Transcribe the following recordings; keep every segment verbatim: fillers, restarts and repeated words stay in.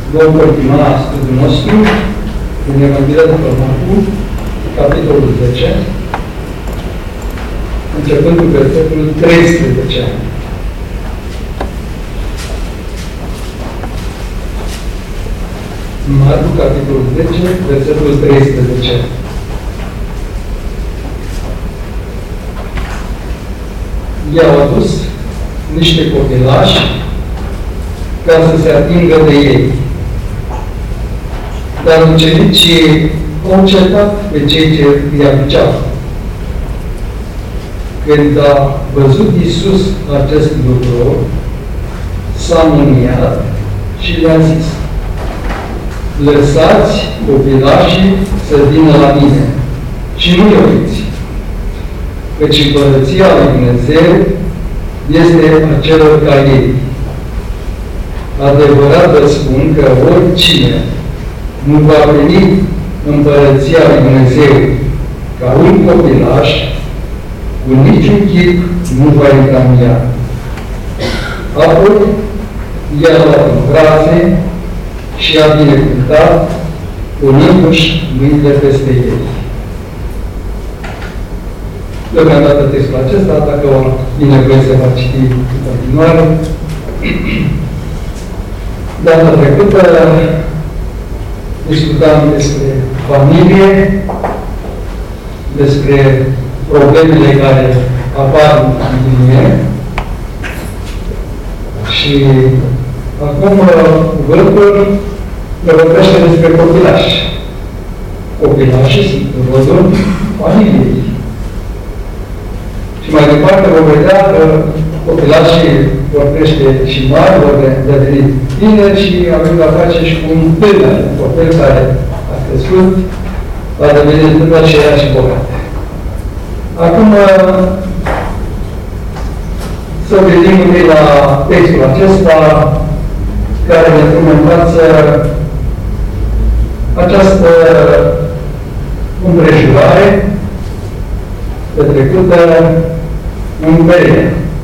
Vom continua studiul nostru din Evanghelia după Marcu, capitolul zece, începând cu versetul treisprezece. Marcu, capitolul zece, versetul treisprezece. I-au adus niște copilași ca să se atingă de ei. Dar ucenicii au cetat pe cei ce îi aduceau. Când a văzut Iisus acest lucru, s-a mâniat și le-a zis: lăsați copilașii să vină la mine și nu-i opriți, căci Împărăția lui Dumnezeu este a celor ca ei. Adevărat vă spun că oricine nu va veni Împărăția lui Dumnezeu ca un copilaș, cu niciun chip nu va intra în ea. Apoi i-a luat în brațe și a binecuvântat, punându-și mâinile peste ei. Deocamdată textul acesta, dacă e nevoie să va citi în continuare. Data trecută discutam despre familie, despre problemele care apar în familie și acum cuvântul ne vorbește despre copilași. Copilașii sunt rodul familiei. Și mai departe vom vedea că copilașii vor crește și mari, vor deveni tineri și avem la face și cu un tânăr, un copil care a crescut, va deveni tânăr și ea și bogat. Acum să vedem întâi la textul acesta care ne pune în față această împrejurare petrecută în Berea.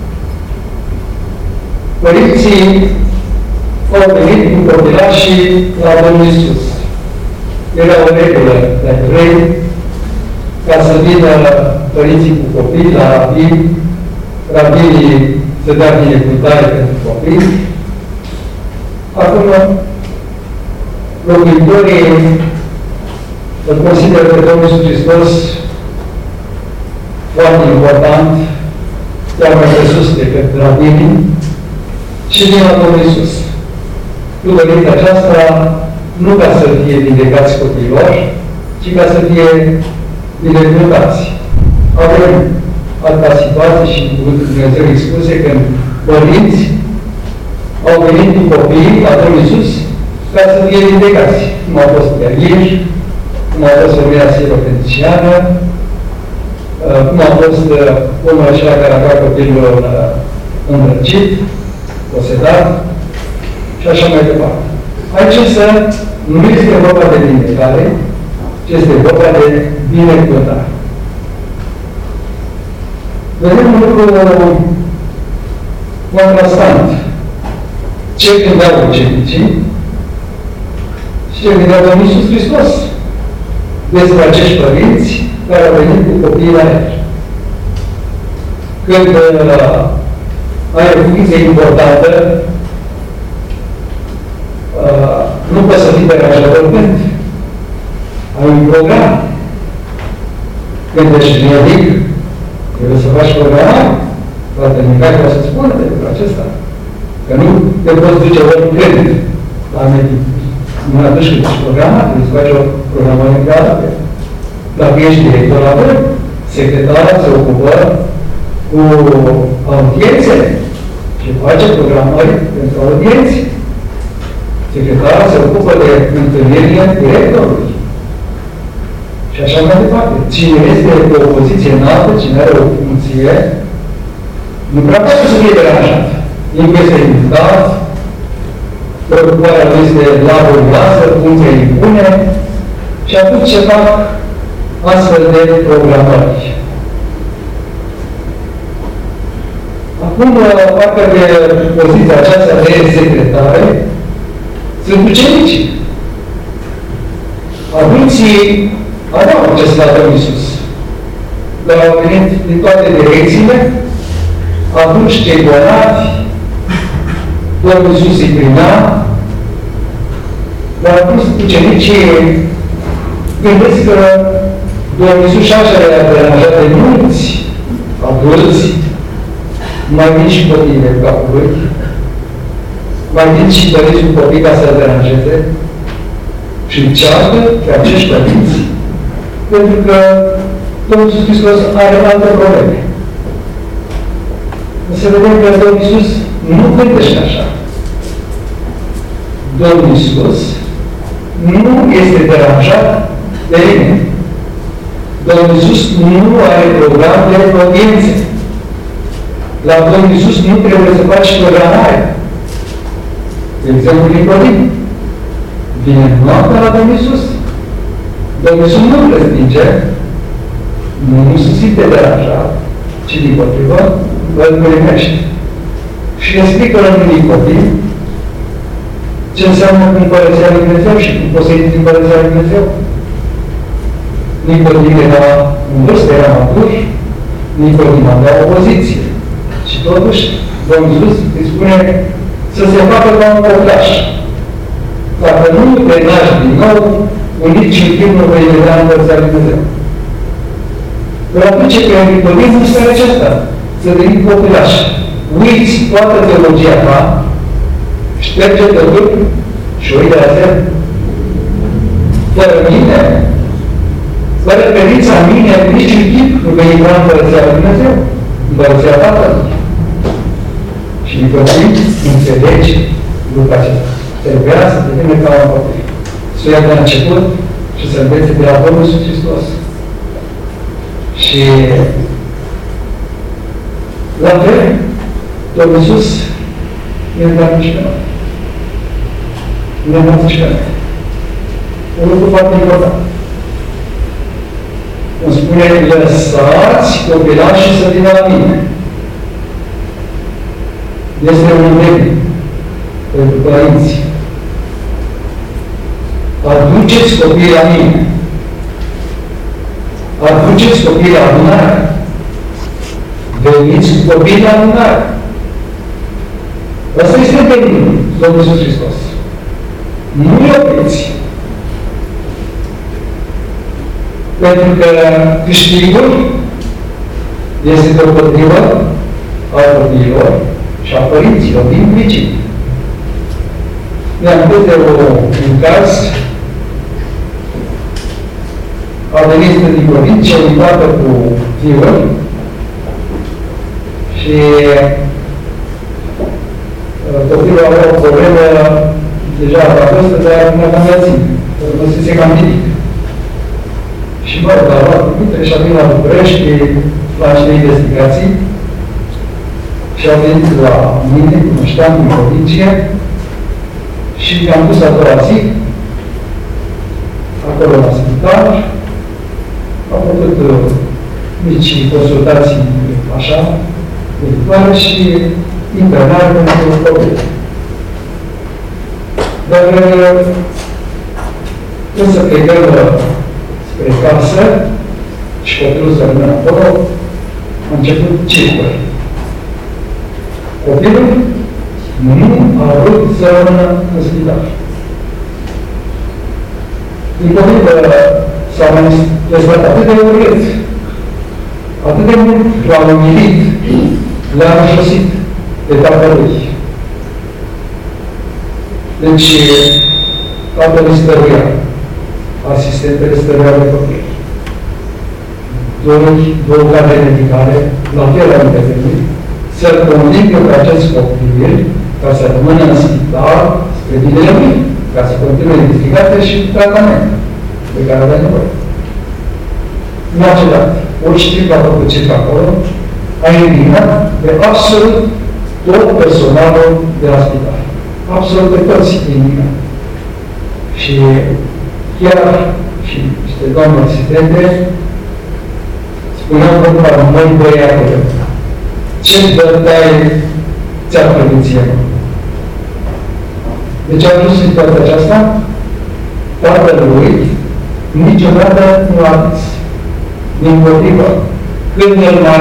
Părinții au venit cu copilașii la Domnul Iisus. Era o regulă de trei, ca să vină părinții cu copii la rabini, rabinii să dea binecuvântare pentru copii. Acum, locuitorii îl consideră pe Domnul Iisus Hristos foarte important, chiar mai presus decât rabinii, și vin la Domnul Iisus. Cu dorința aceasta, nu ca să fie vindecați copiilor, ci ca să fie binecuvântați. Avem alta situație și în cuvântul Dumnezeu expuse când părinți au venit cu copiii la Domnul Iisus ca să fie vindecați. Cum au fost perghiși, cum a fost femeia sirofeniciană, cum a fost omul acela care avea copilul îndrăcit, posedat și așa mai departe. Aici însă nu este vorba de vindecare, ci este vorba de binecuvântare. Vedem un lucru contrastant. Ce gândeau ucenicii și ce gândea Domnul Iisus Hristos despre acești părinți care au venit cu copiii la el. Când uh, ai o funcție importantă, uh, nu poți să fii deranjator când ai un program. Când ești medic, trebuie să faci programare. Poate Mihai poate să spună despre acesta. Că nu te poți duce oricând la medic. Nu atunci când ești programat, trebuie să faci o programare clară. Dacă ești director la voi, secretara se ocupă cu audiențele și face programări pentru audiențe. Secretara se ocupă de întâlnirile directorului. Și așa mai departe. Cine este pe o poziție înaltă, cine are o funcție, nu prea poate să fie deranjat. Încă este invitat, preocuparea lui este laborioasă, funcția impune, și atunci ce fac astfel de programări. Acum, parcă de poziția aceasta de secretare, Sunt ucenici. Adulții aveau acces la Domnul Iisus. Dar au venit din toate direcțiile, atunci cei bolnavi, Domnul Iisus îi primea, dar atunci ucenicii gândesc că Domnul Iisus așa le-a deranjat de mulți adulți, mai vin și copiii de capului, mai vin și părinți cu copii ca să-l deranjeze și încearcă pe acești părinți, pentru că Domnul Iisus Hristos are alte probleme. Să vedem că Domnul Iisus nu gândește așa. Domnul Iisus nu este deranjat de nimeni. Domnul Iisus nu are program de audiențe. La Domnul Iisus nu trebuie să faci programare. De exemplu, Nicodim. Vine noaptea la Domnul Iisus. Domnul Iisus nu îl respinge, nu, nu se simte deranjat, ci din potrivă, îl primește. Și explică la Nicodim ce înseamnă Împărăția Lui Dumnezeu și cum poți să intri în Împărăția Lui Dumnezeu. Nicodim era în vârstă, era matur, Nicodim avea o poziție. Și totuși, Domnul Iisus îi spune să se facă ca un copilaș. Dacă nu te naști din nou, un nici timp nu vei vedea în Împărăția Lui Dumnezeu. Dar atunci că Nicodim nu stare acesta, să devii copilaș. Uiți toată teologia ta, șterge totul și uite la zel. Fără mine, fără credința în mine, niciun chip nu vei intra în Împărăția Lui Dumnezeu, Împărăția Tatălui. Și Nicodim înțelege lucrul acesta. Trebuia să devină ca un copil. Să o ia de la început și să învețe de la Domnul Iisus Hristos. Și la fel, Domnul Iisus ne îndeamnă și pe noi. Ne îndeamnă și pe noi. Un lucru foarte important. Îmi spune, lăsați copilașii să vină la mine. Este un îndemn pentru părinți. Aduceți copiii la mine. Aduceți copiii la adunare. Veniți cu copiii la adunare. Asta este îndemnul Domnul Iisus Hristos. Nu-i opriți. Pentru că câștigul este deopotrivă al copiilor și a părinților implicit. Ne-am pus de un caz, a venit din provincie, o tată cu fiul și copilul avea o problemă deja la vârstă, dar nu a cam țin, pentru că se cam ridic. Și mă rog, a luat cuvintele și a venit la București, la acele investigații și a venit la mine, cunoșteam din provincie, și mi-am dus a doua zi, acolo la spital, am făcut uh, mici consultații așa, virtuale și internare pentru copil. Dar când să plecăm spre casă și copilul să rămână acolo, a început circul. Copilul nu a vrut să rămână în spital. Din motiv s-a manifestat atât de urât, atât de mult l-a umilit, l-a înșosit de tatălui. Deci, tatălui stăruia, asistentele stăruia de copil. Doi, două cadre medicale, la fel la intervenit, să-l convingă pe acest copil ca să rămână în spital spre binele lui, ca să continue identificate și tratament de care avea nevoie. Nu a cedat. Orice timp a făcut ce acolo, a eliminat de absolut tot personalul de la spital. Absolut pe toți eliminat. Și chiar și niște doamne asistente spuneau că la noi băiatele, ce bătaie ți-a plăcut ție? De ce a dus situația aceasta? Tatălui niciodată nu a zis. Dimpotrivă, când el mai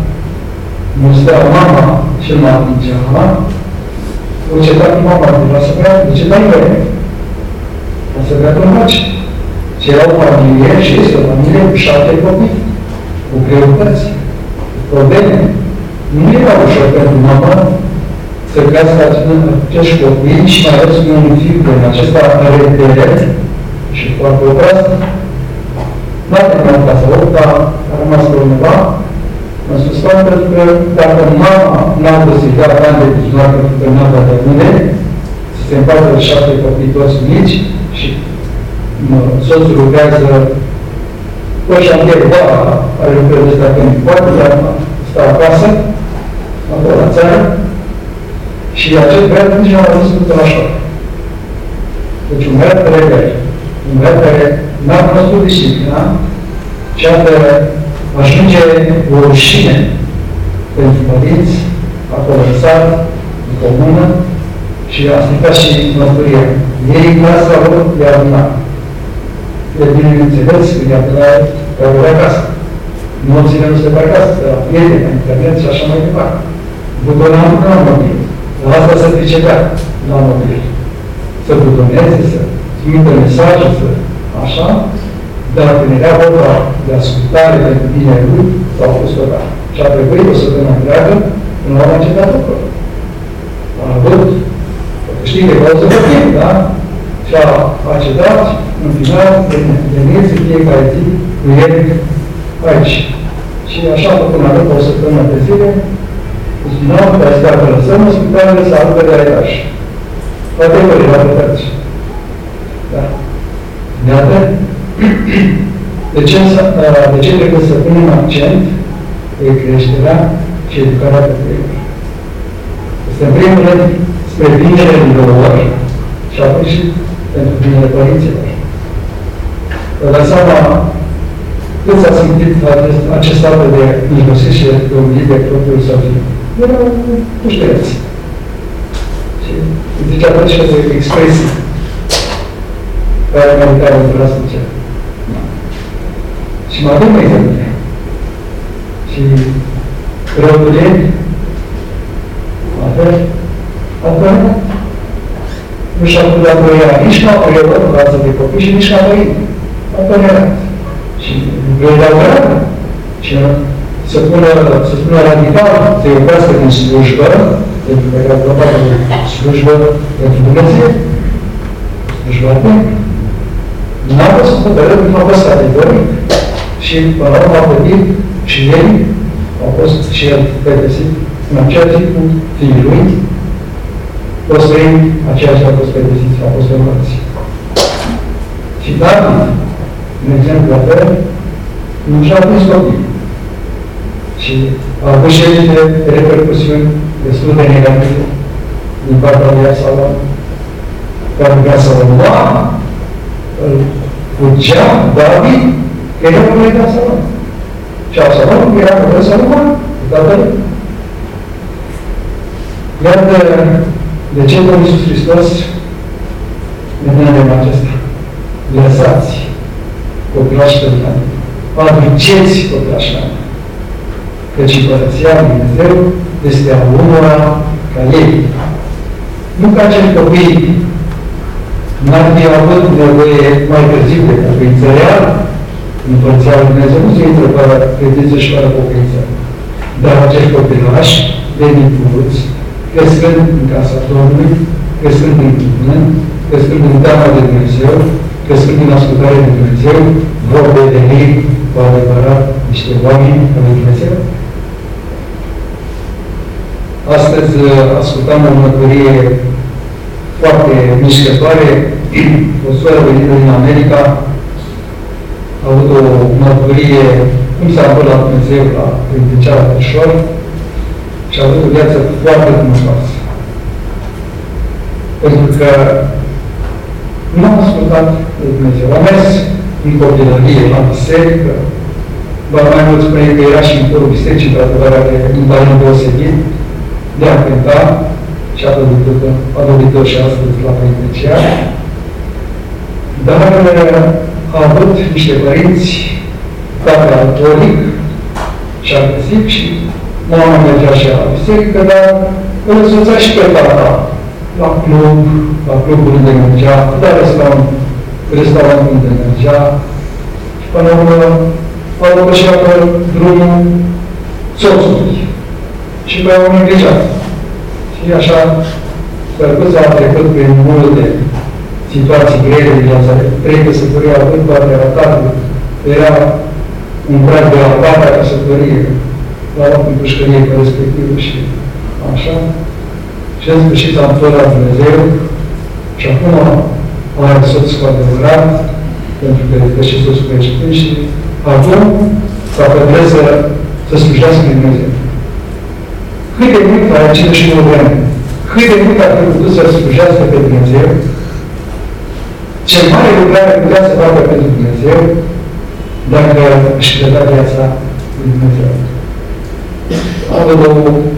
mustea mama și îl mai atingea, o cetat mama de la să vrea, de ce dai vreme? O să vrea trămaci. Și era o familie și este o familie cu șapte copii, cu greutăți, cu probleme. Nu era ușor pentru mama să crească acești copii și mai ales cu un fiu de acesta rederet și foarte opras. N-a terminat clasa opt, dar a rămas pe undeva. Am spus pentru că dacă mama n-a găsit gata ani de buzunar pentru că n-a dat de unde, să se împartă de șapte copii toți mici și soțul lucrează cu șantier vara, are lucrări de ăsta când poate, dar stă acasă, acolo la țară, și acest băiat nici nu a zis cu așa. Deci un băiat rebel, un băiat care n-a cunoscut disciplina și atât ajunge o rușine pentru părinți, acolo în sat, în comună, și a stricat și mărturia. Ei, clasa lor, i-a adunat. E bine înțeles că i-a adunat pe o acasă. Morțile nu se pe acasă, pe la prieteni, pe internet și așa mai departe. Butonam nu am mobil. La asta se pricepea, nu am mobil. Să butoneze, să trimită mesaje, să așa, dar când era vorba de ascultare pentru bine lui, s-au fost total. Și a trebuit o săptămână întreagă, până la urmă a încetat acolo. A avut câștig de cauză de timp, da? Și a accedat, în final, veniți în fiecare zi, cu el aici. Și așa, până a avut o săptămână de zile, în final, pe asta că lăsăm, spitalele să aducă de la etaj. Categorii la plătăți. Da. Iată, de ce, de ce trebuie să punem accent pe creșterea și educarea copiilor? Este în primul rând spre binele lor și apoi și pentru binele părinților. Vă dați seama cât s-a simțit acest, acest apă de milosit și de umil de propriul său fiu. Erau puștereți. Și zicea tot și de expresii care meritau în vrească ce. Și mă adun exemple. Și răul ei, la fel, apoi, nu și-a putut la părerea nici ca părerea față de copii și nici ca părinte. La părerea. Și lucrurile la părerea. Și să pună, să spună radical, să iubească din slujbă, pentru că era vorba de slujbă pentru Dumnezeu. Slujba Dumnezeu. N-a fost hotărât, nu a fost categoric. Și până la urmă a plătit și ei au fost și el pedepsit în acea zi cu fiii lui. Toți trei aceiași au fost pedepsiți, au fost urmăriți. Și David, în exemplu la fel, nu și-a prins copii. Și a avut și niște repercusiuni destul de negative din partea lui Absalom, care vrea să-l lua, îl fugea David, că era probleme de Absalom. Și Absalom era probleme să-l lua, tatăl. Iată de ce Domnul Iisus Hristos ne dă în acesta. Lăsați copilași pe mine. Aduceți copilași pe mine. Căci Împărăția lui Dumnezeu este a unora ca ei. Nu ca acei copii n-ar fi avut nevoie mai târziu de pocăință reală. Împărăția lui Dumnezeu nu se intră fără credință și fără pocăință. Dar acești copilași, benituți, crescând în casa Domnului, crescând în cuvânt, crescând în teama de Dumnezeu, crescând în ascultare de Dumnezeu, vor deveni cu adevărat niște oameni al lui Dumnezeu. Astăzi ascultam o mărturie foarte mișcătoare. O soră venită din America a avut o mărturie cum s-a întâmplat la Dumnezeu la Credincioara Tășor și a avut o viață foarte frumoasă. Pentru că nu am ascultat de Dumnezeu. Am mers în copilărie, la biserică, dar mai mult spune că era și în corul bisericii, într-adevăr, are un talent deosebit de a cânta și a dovedit-o și astăzi la Părinte Cear. Dar a avut niște părinți, tata catolic și agresiv și mama mergea și la biserică, dar îl însoțea și pe tata la club, la clubul unde mergea, la restaurant, restaurant unde mergea. Și până la urmă, a luat și pe drumul soțului. Și pe o neglijat. Și așa, Sfărcuța a trecut prin multe situații grele din viața ei. Trei căsătorii au avut toate ratate. Era un prag de la patra căsătorie. La locul pușcăriei pe respectivă și așa. Și în sfârșit am tot la Dumnezeu. Și acum are soț cu adevărat, pentru că este și soț cu creștin și acum s-a hotărât să, să slujească lui Dumnezeu. Cât de mult are cincizeci și nouă de ani, cât de mult ar fi putut să slujească pe Dumnezeu, ce mare lucrare putea să facă pentru Dumnezeu, dacă își preda viața lui Dumnezeu. Am văzut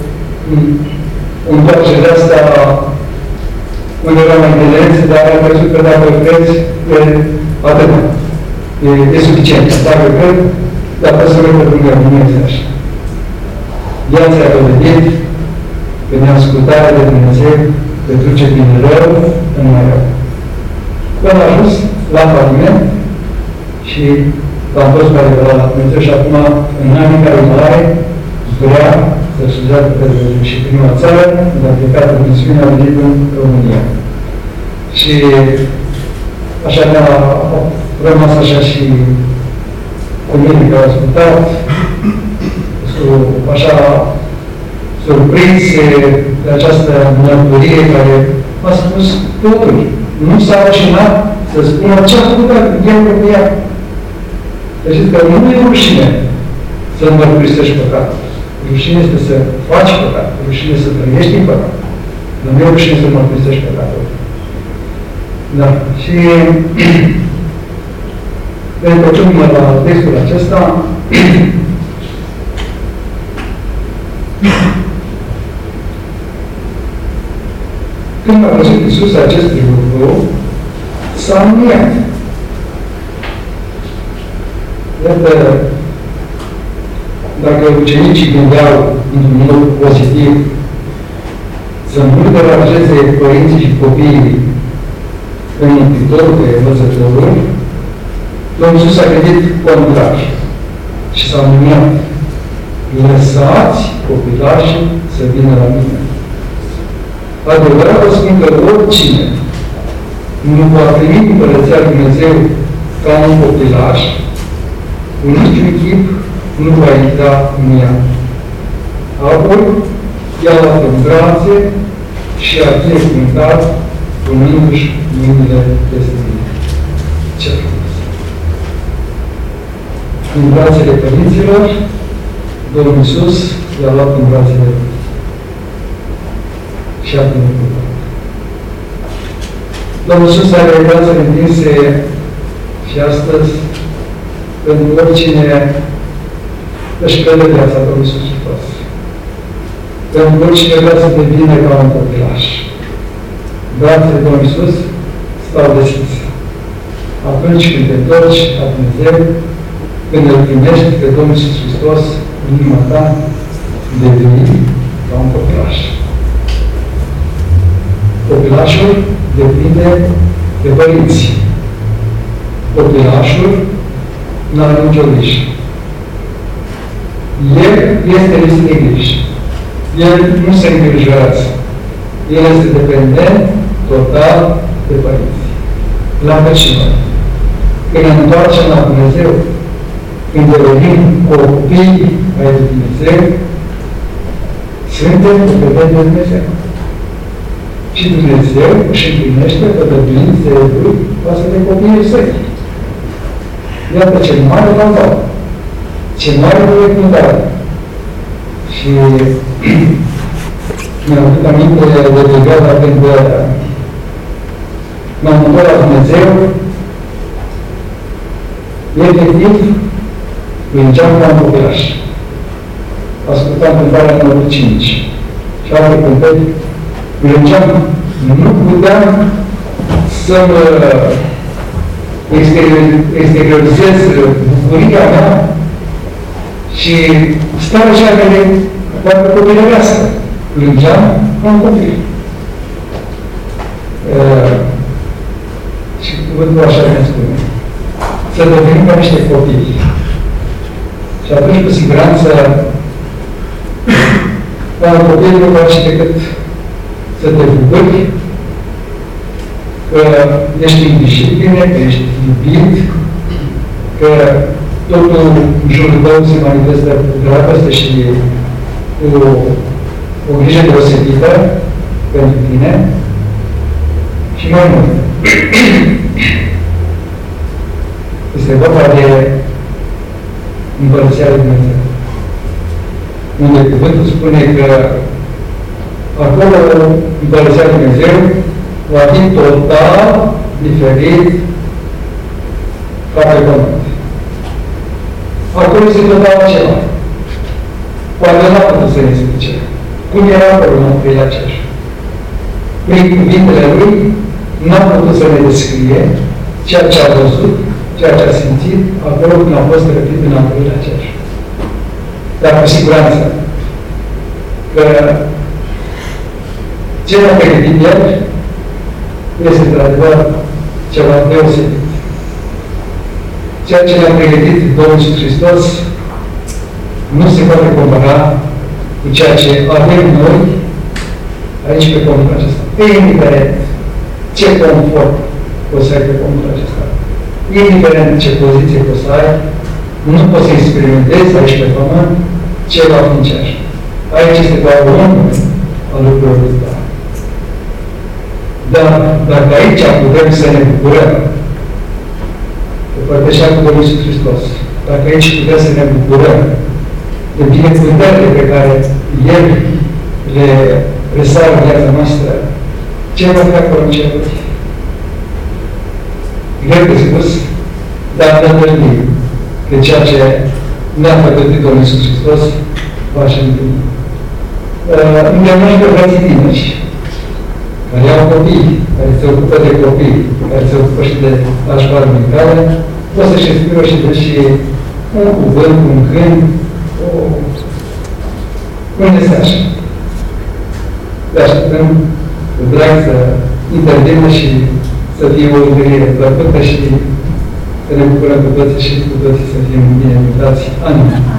o întoarcere de asta undeva mai tinerețe, dar am crezut că dacă îl crezi, e atât. E, e suficient. Dacă îl cred, dacă să merg pe Dumnezeu, nu este așa. Viața a dovedit că neascultarea de Dumnezeu te duce din rău în mai rău. Până a ajuns la faliment și l-am fost care era la Dumnezeu și acum, în anii care mare, vrea să slujească pe Dumnezeu. Și prima țară, unde a plecat în misiune, a venit în România. Și așa ne-a rămas așa și cu mine care au ascultat, așa surprinse de această mărturie care a spus totul. Nu s-a rușinat să spună ce a făcut el cu ea. Deci că nu e rușine să mărturisești păcatul. Rușine este să faci păcat. Rușine să trăiești în păcat. Dar nu e rușine să mărturisești păcatul. Da. Și întorcându-mă la textul acesta, când a văzut Iisus acest lucru, s-a înviat. Iată, dacă ucenicii gândeau într-un mod pozitiv să nu deranjeze părinții și copiii în Mântuitorul, pe învățătorul, Domnul Iisus a gândit contrar și s-a înviat. Lăsați copilașii să vină la mine. Adevărat vă spun că oricine nu va primi Împărăția Lui Dumnezeu ca un copilaș, cu niciun chip nu va intra în ea. Apoi, i-a luat în brațe și a binecuvântat punându-și mâinile peste mine. Ce frumos! În brațele părinților, Domnul Iisus i-a luat în brațele lui și a binecuvântat. Domnul Iisus are brațele întinse și astăzi pentru oricine își crede viața Domnului Iisus Hristos. Pentru oricine vrea să devină ca un copilaș. Brațele Domnului Iisus stau deschise. Atunci când te întorci la Dumnezeu, când îl primești pe Domnul Iisus Hristos în inima ta, devii ca un copilaș. Copilașul depinde de părinți. Copilașul nu are nicio grijă. El este negrij. El nu se îngrijorează. El este dependent total de părinți. La vecino. Când ne întoarcem la Dumnezeu, când devenim copii ai lui Dumnezeu, suntem dependenți de Dumnezeu. Și Dumnezeu își împlinește făgăduințele Lui față de copiii săi. Iată ce mare valoare, ce mare binecuvântare. Și mi-am aduc aminte de perioada când m-am întors la Dumnezeu, efectiv, plângeam ca un copilaș. Ascultam cântarea numărul cinci și alte cântări plângeam, nu puteam să-mi exteriorizez bucuria mea și stau așa care parcă copilărească. Plângeam ca un copil. Uh, și cuvântul așa ne spune. Să devenim ca niște copii. Și atunci, cu siguranță, ca un copil nu face decât să te bucuri că ești în discipline, că ești iubit, că totul în jurul tău se manifestă cu dragoste și cu o grijă deosebită pentru tine și mai mult. Este vorba de Împărăția lui Dumnezeu, unde cuvântul spune că acolo Împărăția lui Dumnezeu va fi total diferit ca pe pământ. Acolo este total acela. Poate n-a putut să ne explice. Cum era acolo, nu pe aceeași. Prin cuvintele lui, n-a putut să ne descrie ceea ce a văzut, ceea ce a simțit, acolo când a fost răpit în apelul aceeași. Dar cu siguranță că ce a pregătit el este într-adevăr ceva deosebit. Ceea ce ne-a pregătit Domnul Iisus Hristos nu se poate compara cu ceea ce avem noi aici pe pământul acesta. Indiferent ce confort o să ai pe pământul acesta, indiferent ce poziție o să ai, nu poți să experimentezi aici pe pământ ce va fi în cer. Aici este doar omul al lucrurilor tale. Dar dacă aici putem să ne bucurăm de părtășea cu Domnul Iisus Hristos, dacă aici putem să ne bucurăm de binecuvântările pe care El le presară în viața noastră, ce va fi acolo în ceruri? Greu de spus, dar ne întâlnim de ceea ce ne-a făcut Domnul Iisus Hristos va și întâlni. Îndemnăm pe frații tineri, care au copii, care se ocupă de copii, care se ocupă și de la școală medicală, poți să-și inspiră și de și un cuvânt, un cânt, o... un mesaj. Le așteptăm cu drag să intervină și să fie o întâlnire plăcută și să ne bucurăm cu toții și cu toții să fim binecuvântați. Amin.